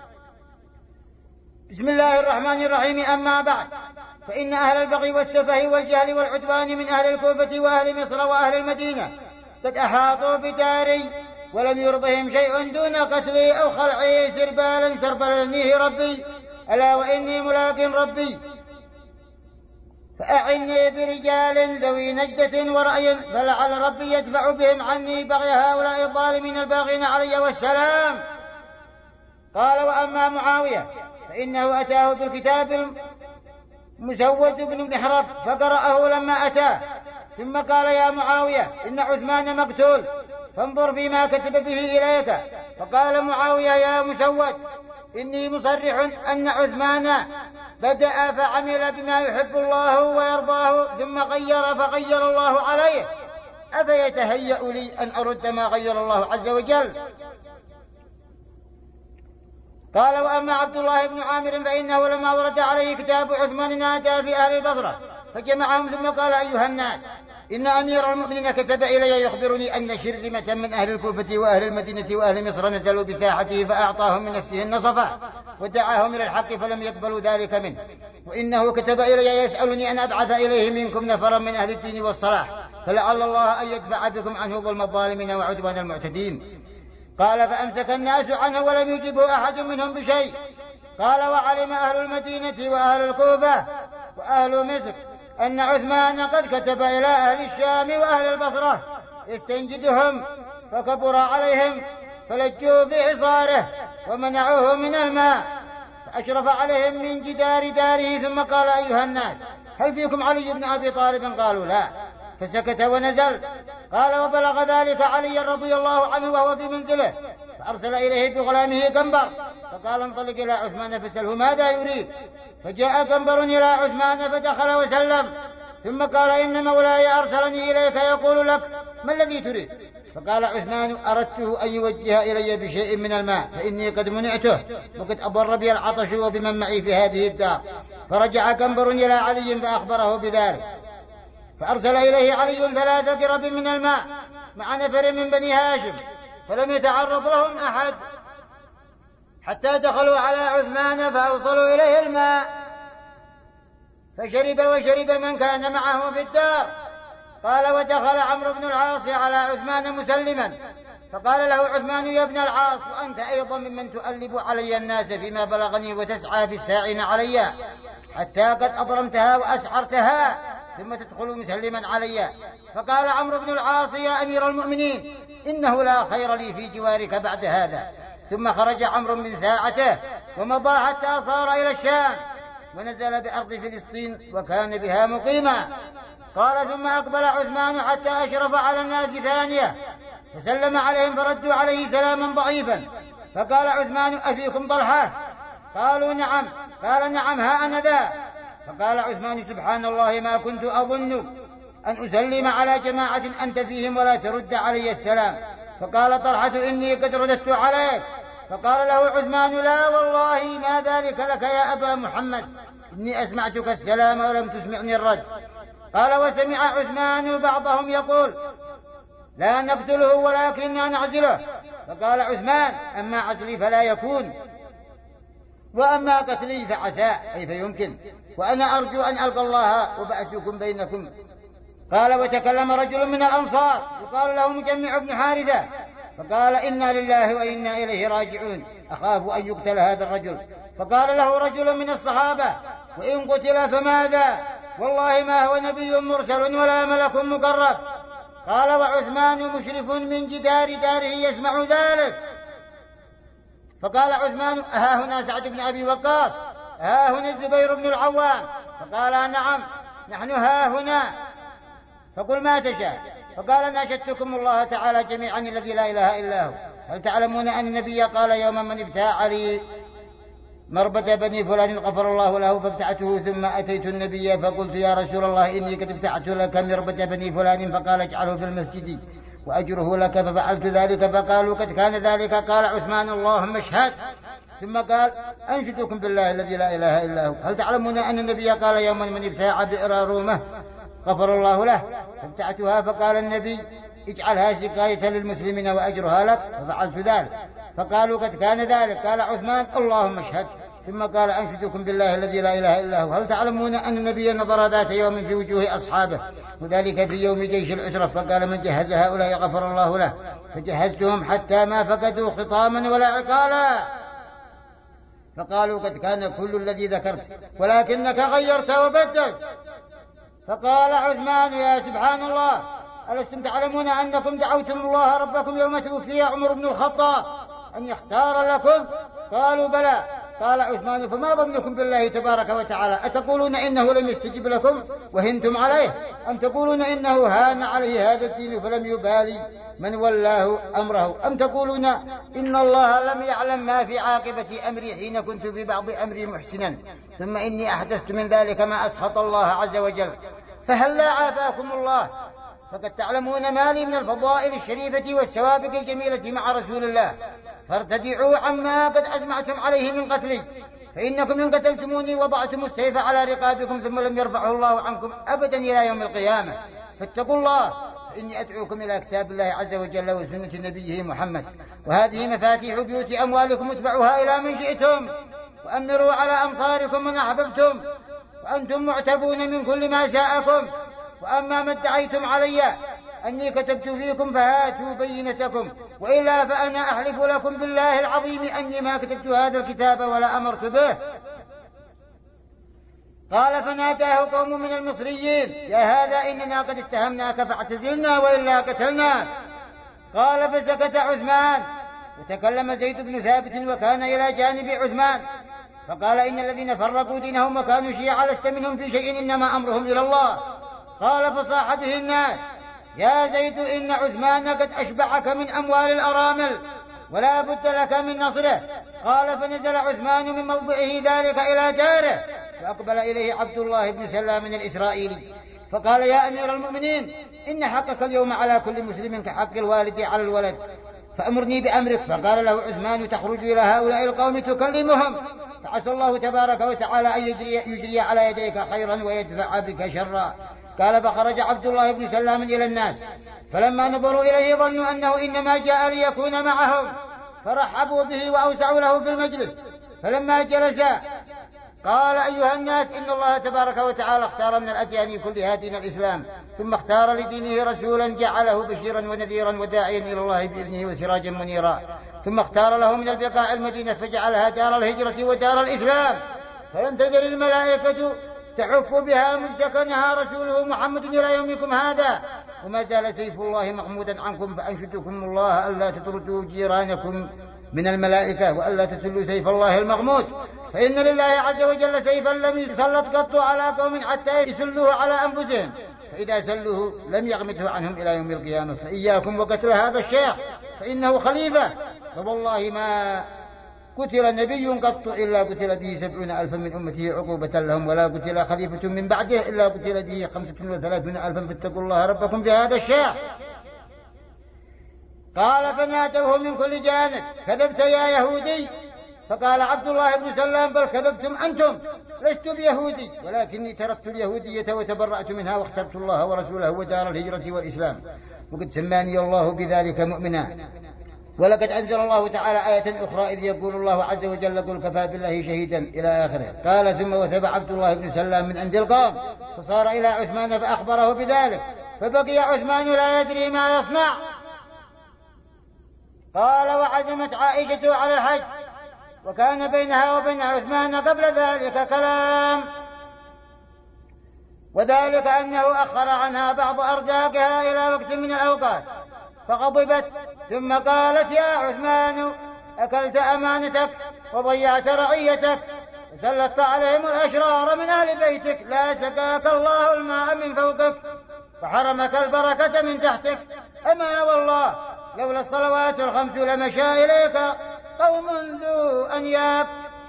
بسم الله الرحمن الرحيم. أما بعد، فإن أهل البغي والسفه والجهل والعدوان من أهل الكوفة وأهل مصر وأهل المدينة قد أحاطوا بداري، ولم يرضهم شيء دون قتلي أو خلعي سربالا سربلنيه ربي، ألا وإني ملاق ربي، فأعني برجال ذوي نجدة ورأي، فلعل ربي يدفع بهم عني بغي هؤلاء الظالمين الباغين علي والسلام. قال: وأما معاوية فإنه أتاه بالكتاب المسود بن محرب فقرأه لما أتاه، ثم قال: يا معاوية إن عثمان مقتول، فانظر فيما كتب به إليك. فقال معاوية: يا مسود، إني مصرح أن عثمان بدأ فعمل بما يحب الله ويرضاه، ثم غير فغير الله عليه، أفيتهيأ لي أن أرد ما غير الله عز وجل؟ قال: وأما عبد الله بن عامر فإنه لما ورد عليه كتاب عثمان نادى في أهل البصرة فجمعهم، ثم قال: أيها الناس، إن أمير المؤمنين كتب إلي يخبرني أن شرذمة من أهل الكوفة وأهل المدينة وأهل مصر نزلوا بساحته، فأعطاهم من نفسه النصفة ودعاهم إلى الحق فلم يقبلوا ذلك منه، وإنه كتب إلي يسألني أن أبعث إليه منكم نفرا من أهل الدين والصلاح، فلعل الله أن يدفع بكم عنه ظلم الظالمين وعدوان المعتدين. قال: فأمسك الناس عنه ولم يجبه أحد منهم بشيء. قال: وعلم أهل المدينة وأهل الكوفة وأهل مصر أن عثمان قد كتب إلى أهل الشام وأهل البصرة يستنجدهم، فكبر عليهم فلجوا في حصاره ومنعوه من الماء، فأشرف عليهم من جدار داره، ثم قال: أيها الناس، هل فيكم علي بن أبي طالب؟ قالوا: لا، فسكت ونزل. قال: وبلغ ذلك علي رضي الله عنه وهو في منزله، فأرسل إليه بغلامه قنبر، فقال: انطلق إلى عثمان فسأله ماذا يريد. فجاء قنبر إلى عثمان فدخل وسلم، ثم قال: إن مولاي أرسلني إليك يقول لك ما الذي تريد؟ فقال عثمان: أردته أن يوجه إلي بشيء من الماء، فإني قد منعته وقد أضر بي العطش وبمن معي في هذه الدار. فرجع قنبر إلى علي فأخبره بذلك، فأرسل إليه علي ثلاث قرب من الماء مع نفر من بني هاشم، فلم يتعرض لهم أحد حتى دخلوا على عثمان فأوصلوا إليه الماء، فشرب وشرب من كان معه في الدار. قال: ودخل عمرو بن العاص على عثمان مسلما، فقال له عثمان: يا ابن العاص، وأنت أيضا ممن تؤلب علي الناس فيما بلغني وتسعى في الساعين علي حتى قد أضرمتها وأسعرتها، ثم تدخل مسلما علي. فقال عمرو بن العاص: يا أمير المؤمنين، إنه لا خير لي في جوارك بعد هذا. ثم خرج عمرو من ساعته ومضى حتى صار إلى الشام، ونزل بأرض فلسطين وكان بها مقيما. قال: ثم أقبل عثمان حتى أشرف على الناس ثانية، فسلم عليهم فردوا عليه سلاما ضعيفا. فقال عثمان: أفيكم طلحة؟ قالوا: نعم. قال: نعم، ها أنا ذا. فقال عثمان: سبحان الله، ما كنت أظن أن أسلم على جماعة أنت فيهم ولا ترد علي السلام. فقال طلحة: إني قد رددت عليك. فقال له عثمان: لا والله ما ذلك لك يا أبا محمد، إني أسمعتك السلام ولم تسمعني الرد. قال: وسمع عثمان بعضهم يقول: لا نقتله ولكننا نعزله. فقال عثمان: أما عزلي فلا يكون، وأما قتلي فعسى، أي فيمكن، وأنا أرجو أن ألقى الله وبأسكم بينكم. قال: وتكلم رجل من الأنصار يقال له مجمع بن حارثة، فقال: إنا لله وإنا إليه راجعون، أخاف أن يقتل هذا الرجل. فقال له رجل من الصحابة: وإن قتل فماذا؟ والله ما هو نبي مرسل ولا ملك مقرب. قال: وعثمان مشرف من جدار داره يسمع ذلك. فقال عثمان: ها هنا سعد بن أبي وقاص؟ ها هنا الزبير بن العوام؟ فقال: نعم، نحن ها هنا، فقل ما تشاء. فقال ناشدتكم الله تعالى جميعا الذي لا إله إلا هو، هل تعلمون أن النبي قال يوما من ابتاع لي مربة بني فلان غفر الله له، فابتعته ثم أتيت النبي فقلت يا رسول الله إني قد ابتعت لك مربة بني فلان، فقال اجعله في المسجد وأجره لك، ففعلت ذلك فقالوا قد كان ذلك. قال عثمان اللهم اشهد، ثم قال أنشدكم بالله الذي لا إله إلا هو، هل تعلمون أن النبي قال يوما من ابتاع بئر رومة غفر الله له، فابتعتها، فقال النبي اجعلها سقاية للمسلمين وأجرها لك، ففعلت ذلك، فقالوا قد كان ذلك. قال عثمان اللهم اشهد، ثم قال أنشدكم بالله الذي لا إله إلا هو، هل تعلمون أن النبي نظر ذات يوم في وجوه أصحابه وذلك في يوم جيش العسرة، فقال من جهز هؤلاء غفر الله له، فجهزتهم حتى ما فقدوا خطاما ولا عقالا، فقالوا قد كان كل الذي ذكرت ولكنك غيرت وبدلت. فقال عثمان يا سبحان الله، ألستم تعلمون أنكم دعوتم الله ربكم يوم توفي عمر بن الخطاب أن يختار لكم؟ قالوا بلى. قال عثمان فما ظنكم بالله تبارك وتعالى، أتقولون إنه لم يستجب لكم وهنتم عليه، أم تقولون إنه هان عليه هذا الدين فلم يبالي من ولاه أمره، أم تقولون إن الله لم يعلم ما في عاقبة أمري حين كنت في بعض أمري محسنا، ثم إني أحدثت من ذلك ما أسخط الله عز وجل، فهل لا عافاكم الله؟ فقد تعلمون ما لي من الفضائل الشريفة والسوابق الجميلة مع رسول الله، فارتدعوا عما قد أجمعتم عليه من قتلي، فإنكم إن قتلتموني وضعتم السيف على رقابكم ثم لم يرفعه الله عنكم أبدا إلى يوم القيامة، فاتقوا الله، فإني أدعوكم إلى كتاب الله عز وجل وسنة نبيه محمد، وهذه مفاتيح بيوت أموالكم ادفعوها إلى من شئتم، وأمروا على أمصاركم من أحببتم، وأنتم معتبون من كل ما شاءكم، وأما ما ادعيتم علي أني كتبت فيكم فهاتوا بينتكم، وإلا فأنا أحلف لكم بالله العظيم أني ما كتبت هذا الكتاب ولا أمرت به. قال فناداه قوم من المصريين يا هذا إننا قد اتهمناك فاعتزلنا وإلا قتلناك. قال فسكت عثمان، وتكلم زيد بن ثابت وكان إلى جانب عثمان، فقال إن الذين فرقوا دينهم وكانوا شيعا لست منهم في شيء إنما أمرهم إلى الله. قال فصاح به الناس يا زيد إن عثمان قد أشبعك من أموال الأرامل ولا بد لك من نصره. قال فنزل عثمان من موضعه ذلك إلى داره، فأقبل إليه عبد الله بن سلام الإسرائيلي فقال يا أمير المؤمنين إن حقك اليوم على كل مسلم كحق الوالد على الولد، فأمرني بأمرك. فقال له عثمان تخرج إلى هؤلاء القوم تكلمهم، فعسى الله تبارك وتعالى أن يجري, يجري على يديك خيرا ويدفع بك شرا. قال فخرج عبد الله بن سلام إلى الناس، فلما نظروا إليه ظنوا أنه إنما جاء ليكون معهم، فرحبوا به وأوسعوا له في المجلس. فلما جلس قال أيها الناس إن الله تبارك وتعالى اختار من الأديان كلها دين الإسلام، ثم اختار لدينه رسولا جعله بشيرا ونذيرا وداعيا إلى الله بإذنه وسراجا منيرا، ثم اختار له من البقاع المدينة فجعلها دار الهجرة ودار الإسلام، فلم تزل الملائكة تحف بها من سكنها رسوله محمد إلى يومكم هذا، وما زال سيف الله محمودا عنكم، فأنشدكم الله ألا تطردوا جيرانكم من الملائكة وألا تسلوا سيف الله المغمود، فإن لله عز وجل سيفا لم يسلط قط على قوم حتى يسلوه على أنفسهم، فإذا سلوه لم يغمده عنهم إلى يوم القيامة. فإياكم وقتل هذا الشيخ فإنه خليفة، فوالله ما قتل نبي قط إلا قتل به سبعون ألفا من أمته عقوبة لهم، ولا قتل خليفة من بعده إلا قتل به خمسة وثلاثون ألفا، فاتقوا الله ربكم في هذا الشيخ. قال فنادوه من كل جانب كذبت يا يهودي. فقال عبد الله بن سلام بل كذبتم أنتم، لست بيهودي ولكني تركت اليهودية وتبرأت منها واخترت الله ورسوله ودار الهجرة والإسلام، وقد سماني الله بذلك مؤمنا. ولقد أنزل الله تعالى آية أخرى إذ يقول الله عز وجل قل كفى بالله شهيدا إلى آخره. قال ثم وثب عبد الله بن سلام من عند القوم فصار إلى عثمان فأخبره بذلك، فبقي عثمان لا يدري ما يصنع. قال وعزمت عائشة على الحج، وكان بينها وبين عثمان قبل ذلك كلام، وذلك أنه أخر عنها بعض أرزاقها إلى وقت من الأوقات، فغضبت ثم قالت يا عثمان أكلت أمانتك وضيعت رعيتك وسلطت عليهم الأشرار من أهل بيتك، لا سقاك الله الماء من فوقك. وحرمك البركة من تحتك. أما والله لولا الصلوات الخمس لمشى إليك قوم ذو أنياب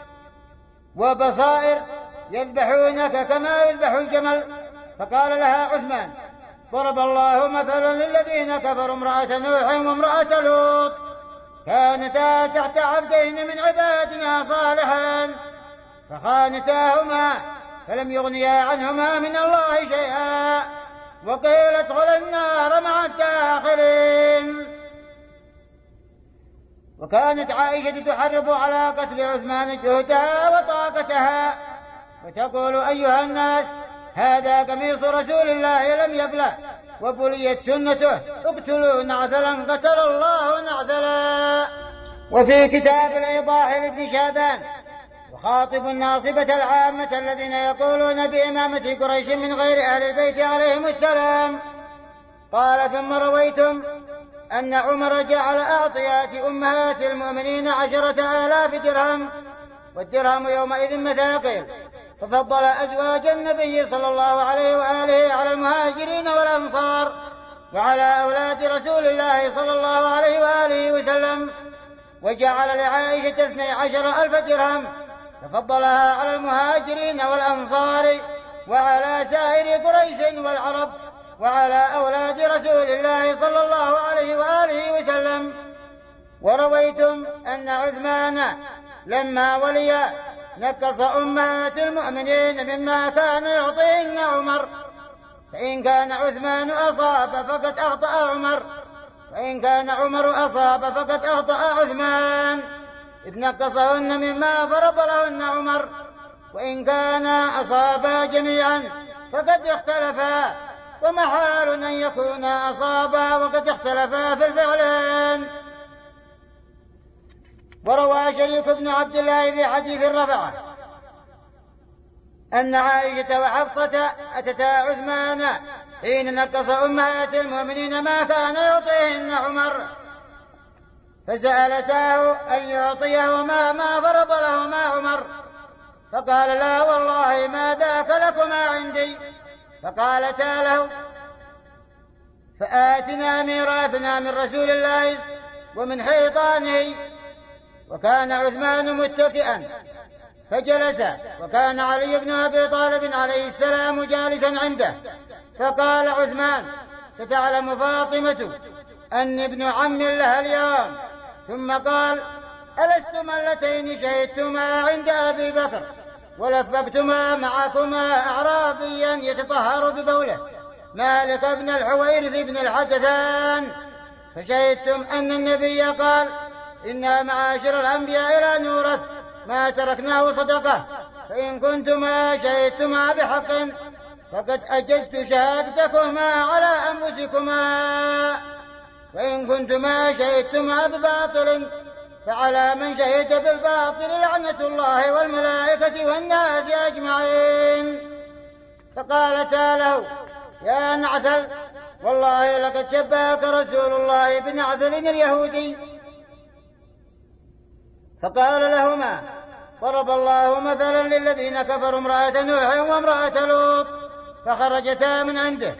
وبصائر يذبحونك كما يذبح الجمل. فقال لها عثمان: ضرب الله مثلا للذين كفروا امرأة نوح وامرأة لوط كانتا تحت عبدين من عبادنا صالحين فخانتاهما فلم يغنيا عنهما من الله شيئا وقيل ادخلا النار مع الداخلين. وكانت عائشة تحرض على قتل عثمان جهدها وطاقتها وتقول: أيها الناس، هذا قميص رسول الله لم يبلى وبليت سنته، اقتلوا نعذلا قتل الله نعذلا. وفي كتاب الإيضاح لابن شابان يخاطب الناصبة العامة الذين يقولون بإمامة قريش من غير أهل البيت عليهم السلام قال: ثم رويتم أن عمر جعل أعطيات أمهات المؤمنين عشرة آلاف درهم، والدرهم يومئذ مثاقيل، ففضل أزواج النبي صلى الله عليه وآله على المهاجرين والأنصار وعلى أولاد رسول الله صلى الله عليه وآله وسلم، وجعل لعائشة اثني عشر ألف درهم، ففضلها على المهاجرين والأنصار وعلى سائر قريش والعرب وعلى أولاد رسول الله صلى الله عليه وآله وسلم. ورويتم أن عثمان لما ولي نقص أمهات المؤمنين مما كان يعطيهن عمر، فإن كان عثمان أصاب فقد أخطأ عمر، وإن كان عمر أصاب فقد أخطأ عثمان، إذ نقصهن مما فرض لهن عمر، وإن كان أصابا جميعا فقد اختلفا، ومحال أن يكون أصابا وقد اختلفا في الفعلين. وروى شريك بن عبد الله في حديث الرفعة أن عائشة وحفصة أتتا عثمان حين نقص أمهات المؤمنين ما كان يعطيهن عمر، فسألتاه أن يعطيهما ما فرض لهما عمر، فقال: لا والله ما ذاك لكما عندي. فقالتا له: فآتنا ميراثنا من رسول الله ومن حيطانه. وكان عثمان متكئا فجلس، وكان علي بن أبي طالب عليه السلام جالسا عنده، فقال عثمان: ستعلم فاطمة أني ابن عم لها اليوم. ثم قال: ألستما اللتين شهدتما عند أبي بكر ولففتما معكما أعرابيا يتطهر ببوله مالك بن الحويرث بن الحدثان، فشهدتم أن النبي قال: إنا معاشر الأنبياء لا نورث ما تركناه صدقة، فإن كنتما شهدتما بحق فقد أجزت شهادتكما على أنفسكما، وإن كنتما شهدتما بباطل فعلى من شهد بالباطل لعنة الله والملائكة والناس أجمعين. فقالتا له: يا نعثل، والله لقد شبهك رسول الله بنعثل اليهودي. فقال لهما: ضرب الله مثلا للذين كفروا امرأة نوح وامرأة لوط، فخرجتا من عنده.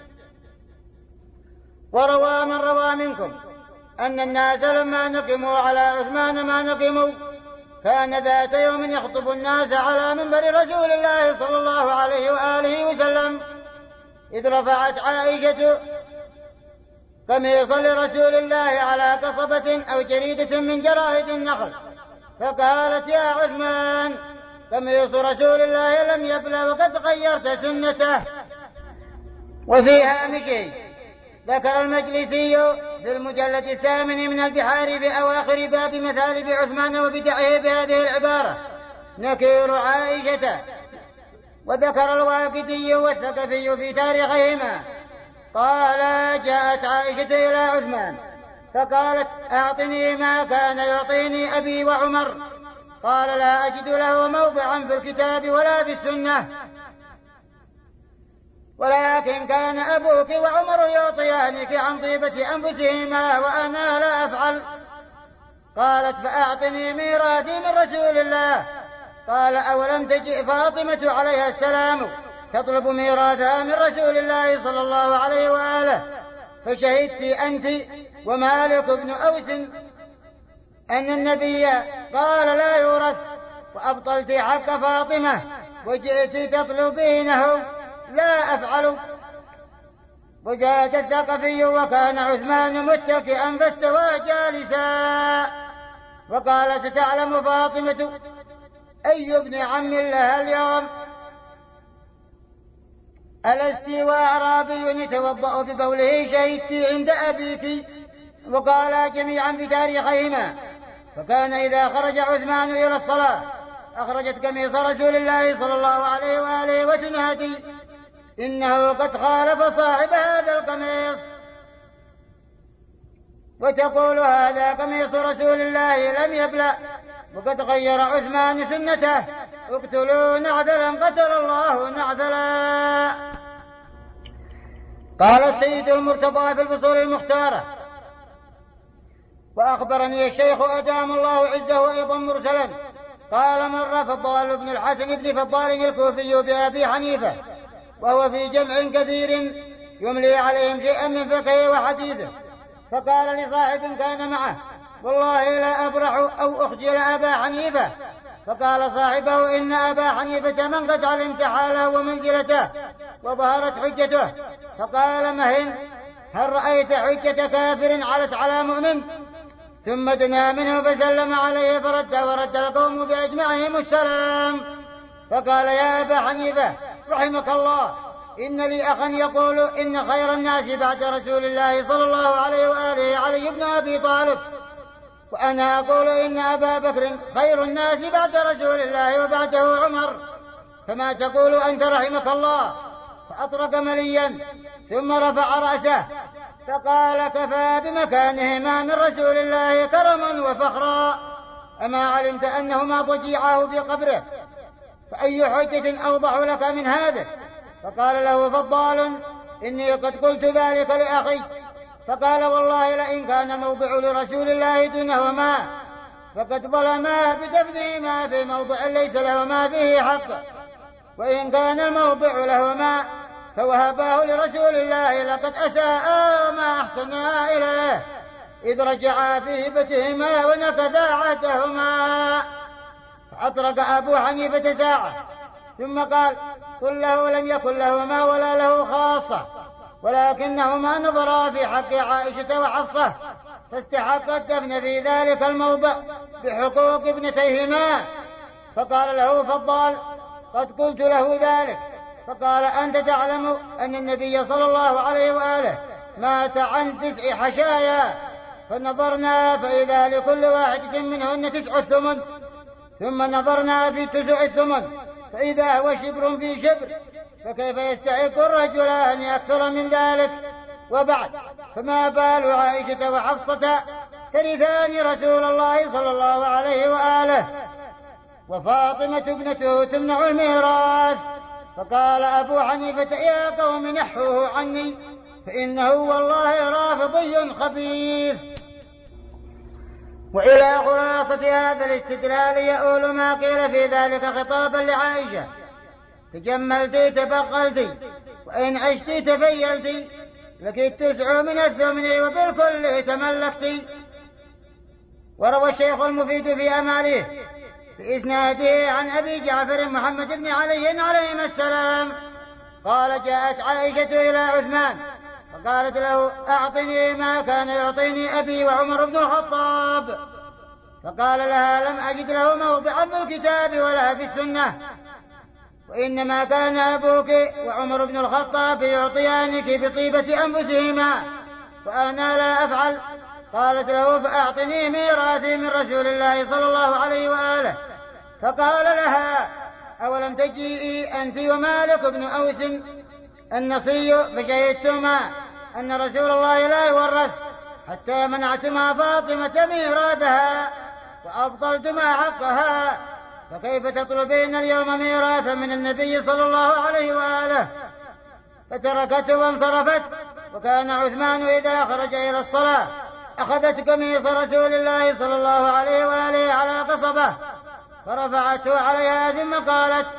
وروى من روى منكم أن الناس لما نقموا على عثمان ما نقموا، كان ذات يوم يخطب الناس على منبر رسول الله صلى الله عليه وآله وسلم، إذ رفعت عائشة قميصا لرسول الله على قصبة أو جريدة من جرائد النخل، فقالت: يا عثمان، قميص رسول الله لم يبلى وقد غيرت سنته. وفي هامشه ذكر المجلسي في المجلد الثامن من البحار بأواخر باب مثالب عثمان وبدعه بهذه العبارة: نكير عائشة. وذكر الواقدي والثقفي في تاريخهما قال: جاءت عائشة إلى عثمان فقالت: أعطني ما كان يعطيني أبي وعمر. قال: لا أجد له موضعا في الكتاب ولا في السنة، ولكن كان أبوك وعمر يعطيانك عن طيبة أنفسهما وأنا لا أفعل. قالت: فأعطني ميراثي من رسول الله. قال: أولم تجئ فاطمة عليها السلام تطلب ميراثها من رسول الله صلى الله عليه وآله، فشهدت أنت ومالك بن أوس أن النبي قال لا يورث، وأبطلت حق فاطمة وجئت تطلبينه لا أفعل. وزاد الثقفي: وكان عثمان متكئا فاستوى جالسا. وقال: ستعلم فاطمة أي ابن عم لها اليوم، ألست وأعرابي يتوضأ ببوله شهدت عند أبيك. وقالا جميعا بتاريخهما. فكان إذا خرج عثمان إلى الصلاة أخرجت قميص رسول الله صلى الله عليه وآله وتنادي: إنه قد خالف صاحب هذا القميص، وتقول: هذا قميص رسول الله لم يبلى، وقد غير عثمان سنته، اقتلوا نعذلا قتل الله نعذلا. قال السيد المرتضى في الفصول المختارة: وأخبرني الشيخ أدام الله عزه أيضا مرسلا قال: مر فضال بن الحسن بن فضال الكوفي بأبي حنيفة وهو في جمع كثير يملي عليهم شيئا من فقهه وحديثه، فقال لصاحب كان معه: والله لا أبرح أو أخجل أبا حنيفة. فقال صاحبه: إن أبا حنيفة من قد علمت حاله ومنزلته وظهرت حجته. فقال مهن: هل رأيت حجة كافر علت على مؤمن؟ ثم دنا منه فسلم عليه فرد ورد القوم بأجمعهم السلام. فقال: يا أبا حنيفة رحمك الله، إن لي أخا يقول إن خير الناس بعد رسول الله صلى الله عليه وآله علي بن أبي طالب، وأنا أقول إن أبا بكر خير الناس بعد رسول الله وبعده عمر، فما تقول أنت رحمك الله؟ فأطرق مليا ثم رفع رأسه فقال: كفى بمكانهما من رسول الله كرما وفخرا، أما علمت أنهما ضجيعاه في قبره؟ فأي حجة أوضح لك من هذا؟ فقال له فضال: إني قد قلت ذلك لأخي. فقال: والله لئن كان موضع لرسول الله دونهما فقد ظلما بدفنهما في موضع ليس لهما فيه حق، وإن كان الموضع لهما فوهباه لرسول الله لقد أساء ما أحسنا إليه إذ رجعا في هبتهما ونكثا عهدهما. فأطرق أبو حنيفة ساعة ثم قال: قل له لم يكن لهما ولا له خاصة، ولكنهما نظرا في حق عائشة وحفصة فاستحق الدفن في ذلك الموضع بحقوق ابنتيهما. فقال له فضال: قد قلت له ذلك. فقال: أنت تعلم أن النبي صلى الله عليه وآله مات عن تسع حشايا، فنظرنا فإذا لكل واحدة منهن تسع الثمن، ثم نظرنا في تسع الثمن فإذا هو شبر في شبر، فكيف يستحق الرجلان أكثر من ذلك؟ وبعد، فما بال عائشة وحفصة ترثان رسول الله صلى الله عليه وآله وفاطمة ابنته تمنع الميراث؟ فقال أبو حنيفة: يا قوم نحوه عني فإنه والله رافضي خبيث. وإلى خلاصة هذا الاستدلال يؤول ما قيل في ذلك خطابا لعائشة: تجملت تبقلت وإن عشت تفيلت، لك التسع من الثمن وبالكل تملكت. وروى الشيخ المفيد في أماله بإسناده عن أبي جعفر محمد بن علي عليهما السلام قال: جاءت عائشة إلى عثمان فقالت له: أعطني ما كان يعطيني أبي وعمر بن الخطاب. فقال لها: لم أجد له موضعا في الكتاب ولا في السنة، وإنما كان أبوك وعمر بن الخطاب يعطيانك بطيبة أنفسهما وأنا لا أفعل. قالت له: فأعطني ميراثي من رسول الله صلى الله عليه وآله. فقال لها: أولم تجيئي أنت ومالك بن أوس النصري فشهدتما أن رسول الله لا يورث حتى منعتما فاطمة ميراثها وأبطلتما حقها، فكيف تطلبين اليوم ميراثا من النبي صلى الله عليه وآله؟ فتركته وانصرفت. وكان عثمان إذا خرج إلى الصلاة أخذت قميص رسول الله صلى الله عليه وآله على قصبه فرفعته عليها ثم قالت: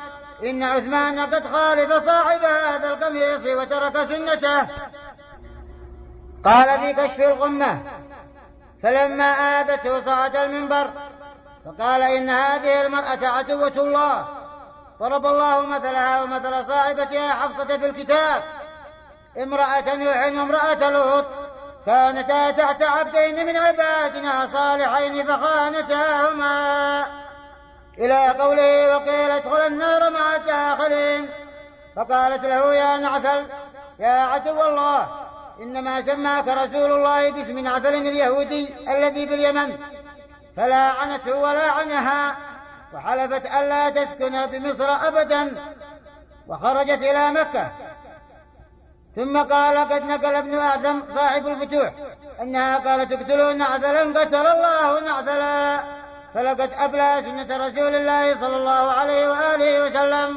إن عثمان قد خالف صاحب هذا القميص وترك سنته. قال في كشف الغمة: فلما آذته صعد المنبر فقال: إن هذه المرأة عدوة الله، ضرب الله مثلها ومثل صاحبتها حفصة في الكتاب، امرأة نوح وامرأة لوط كانتا تحت عبدين من عبادنا صالحين فخانتاهما، إلى قوله: وقيل ادخل النار مع الداخلين. فقالت له: يا نعثل يا عدو الله، إنما سماك رسول الله باسم نعثل اليهودي الذي باليمن، فلا عنته ولا عنها، وحلفت ألا تسكن بمصر أبدا، وخرجت إلى مكة. ثم قال: قد نقل ابن آدم صاحب الفتوح أنها قالت: اقتلوا نعثلا قتل الله نعثلا، فلقد أبلى سنة رسول الله صلى الله عليه وآله وسلم.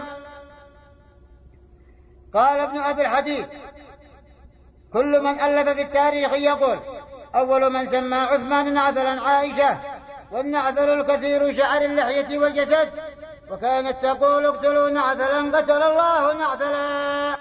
قال ابن أبي الحديث: كل من ألف في التاريخ يقول: أول من سمى عثمان نعثلا عائشة، والنعثل الكثير شعر اللحية والجسد، وكانت تقول: اقتلوا نعثلا قتل الله نعثلا.